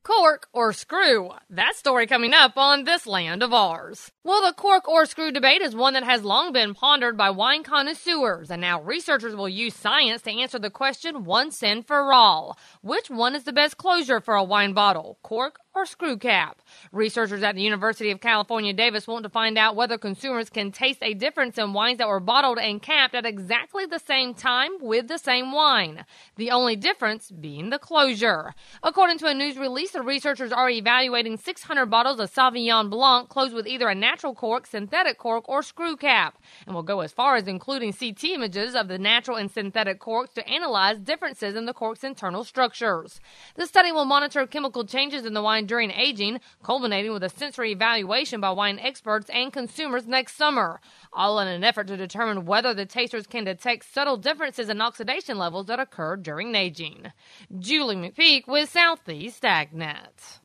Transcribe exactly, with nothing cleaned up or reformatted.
Cork or screw? That story coming up on This Land of Ours. Well, the cork or screw debate is one that has long been pondered by wine connoisseurs, and now researchers will use science to answer the question once and for all. Which one is the best closure for a wine bottle, cork or screw cap? Researchers at the University of California, Davis want to find out whether consumers can taste a difference in wines that were bottled and capped at exactly the same time with the same wine. The only difference being the closure. According to a news release, the researchers are evaluating six hundred bottles of Sauvignon Blanc closed with either a natural cork, synthetic cork, or screw cap, and will go as far as including C T images of the natural and synthetic corks to analyze differences in the cork's internal structures. The study will monitor chemical changes in the wine during aging, culminating with a sensory evaluation by wine experts and consumers next summer, all in an effort to determine whether the tasters can detect subtle differences in oxidation levels that occur during aging. Julie McPeak with Southeast AgNet.